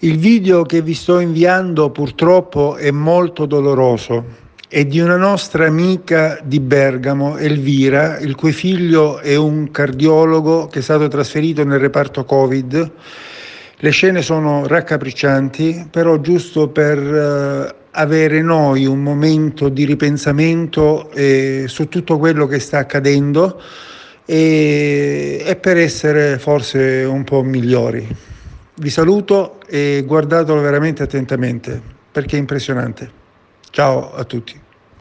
Il video che vi sto inviando purtroppo è molto doloroso. È di una nostra amica di Bergamo, Elvira, il cui figlio è un cardiologo che è stato trasferito nel reparto Covid. Le scene sono raccapriccianti, però giusto per avere noi un momento di ripensamento su tutto quello che sta accadendo e per essere forse un po' migliori. Vi saluto e guardatelo veramente attentamente perché è impressionante. Ciao a tutti.